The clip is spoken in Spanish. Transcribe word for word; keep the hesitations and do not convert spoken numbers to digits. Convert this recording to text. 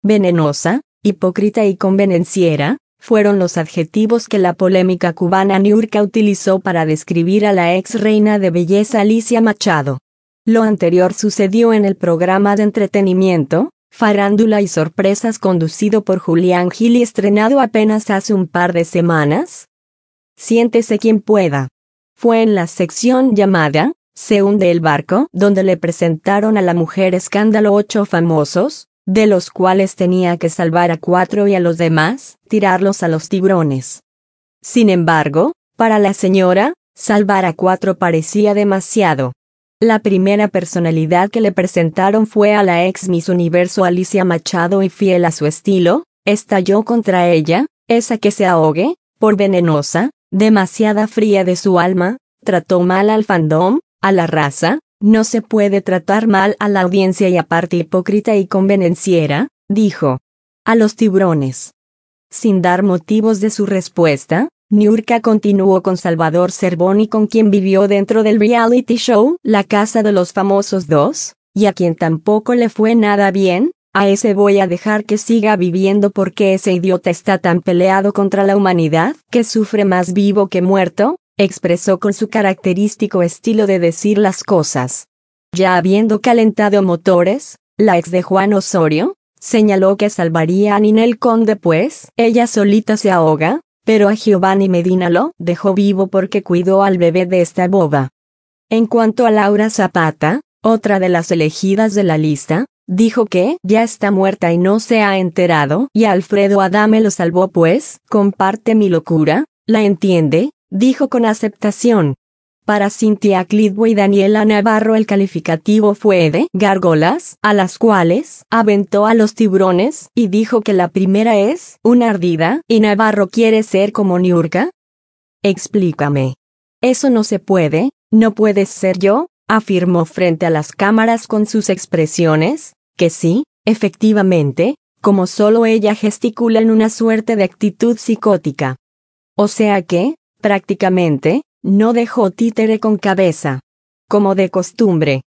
venenosa, hipócrita y convenenciera, fueron los adjetivos que la polémica cubana Niurka utilizó para describir a la ex reina de belleza Alicia Machado. Lo anterior sucedió en el programa de entretenimiento, Farándula y Sorpresas, conducido por Julián Gil y estrenado apenas hace un par de semanas. Siéntese quien pueda. Fue en la sección llamada Se hunde el barco, donde le presentaron a la mujer escándalo ocho famosos, de los cuales tenía que salvar a cuatro y a los demás, tirarlos a los tiburones. Sin embargo, para la señora, salvar a cuatro parecía demasiado. La primera personalidad que le presentaron fue a la ex Miss Universo Alicia Machado y fiel a su estilo, estalló contra ella, esa que se ahogue, por venenosa, demasiada fría de su alma, trató mal al fandom, a la raza. No se puede tratar mal a la audiencia y aparte hipócrita y convenenciera, dijo. A los tiburones. Sin dar motivos de su respuesta, Niurka continuó con Salvador Cervoni, con quien vivió dentro del reality show La Casa de los Famosos dos, y a quien tampoco le fue nada bien. A ese voy a dejar que siga viviendo porque ese idiota está tan peleado contra la humanidad que sufre más vivo que muerto, expresó con su característico estilo de decir las cosas. Ya habiendo calentado motores, la ex de Juan Osorio señaló que salvaría a Ninel Conde pues ella solita se ahoga, pero a Giovanni Medina lo dejó vivo porque cuidó al bebé de esta boba. En cuanto a Laura Zapata, otra de las elegidas de la lista, dijo que ya está muerta y no se ha enterado, y Alfredo Adame lo salvó pues comparte mi locura, la entiende, dijo con aceptación. Para Cynthia Clitbo y Daniela Navarro el calificativo fue de gárgolas, a las cuales aventó a los tiburones y dijo que la primera es una ardida y Navarro quiere ser como Niurka. Explícame. Eso no se puede, no puedes ser yo, afirmó frente a las cámaras con sus expresiones, que sí, efectivamente, como solo ella gesticula en una suerte de actitud psicótica. O sea que, prácticamente, no dejó títere con cabeza. Como de costumbre.